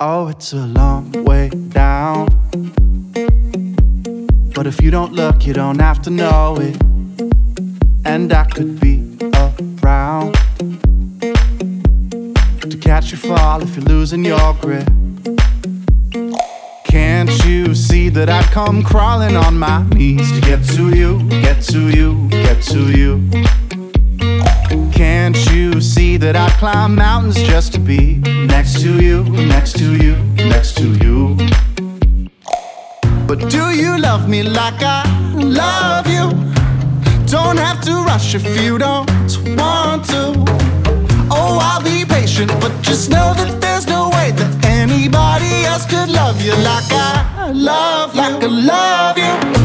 Oh, it's a long way down, but if you don't look, you don't have to know it. And I could be around to catch you fall if you're losing your grip. Can't you see that I'd come crawling on my knees to get to you, get to you, get to you? Can't you see that I'd climb mountains just to be next to you, next to you, next to you? But do you love me like I love you? Don't have to rush if you don't want to. Oh, I'll be patient, but just know that there's no way that anybody else could love you like I love you.